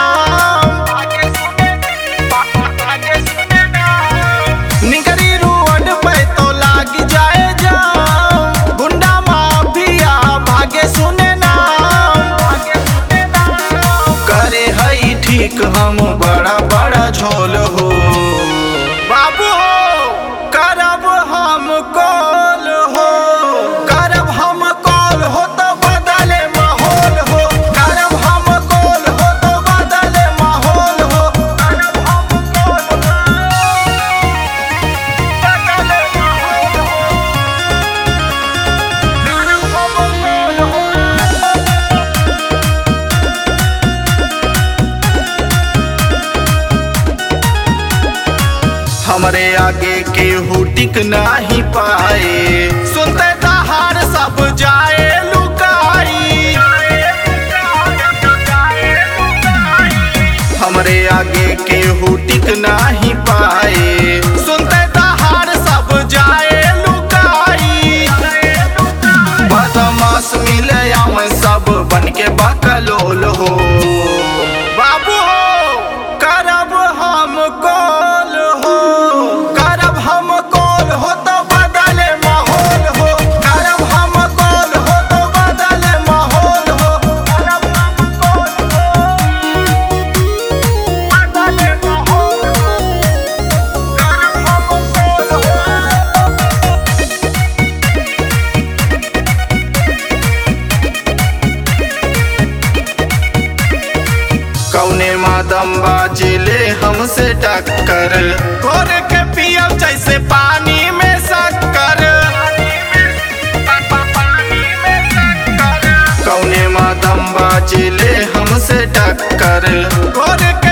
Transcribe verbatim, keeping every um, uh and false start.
नाम। निगरी रोड पे तो लाग जाए जाम, गुंडा माफिया भागे सुने नाम। करे हई ठीक हम बड़ा बड़ा झोल हो, बाबू हो करब हम कॉल हो, करब हम कॉल हो तो बदले माहौल हो, करब हम कॉल हो तो बदले माहौल हो, करब हम कॉल हो बदले माहौल हो, करब हम कॉल हो। हमरे आगे केहू टिक नाही पाए, सुनते दहाड़ सब जाए लुकाई। हमरे आगे केहू टिक नाही पाए, सुनते दहाड़ सब जाए लुकाई। बदमाश मिले हम सब बन के बकलोल हो, बाबू हो करब हम कॉल हो, करब हम कॉल हो तो बदले माहौल हो, करब हम कॉल हो तो बदले माहौल हो, करब हम कॉल हो बदले माहौल हो, करब हम कॉल हो। कौने मादम बाजिले हमसे टक्कर, घोर के पियब जैसे पानी में शक्कर। कौने मादम बाजिले हमसे टक्कर, घोर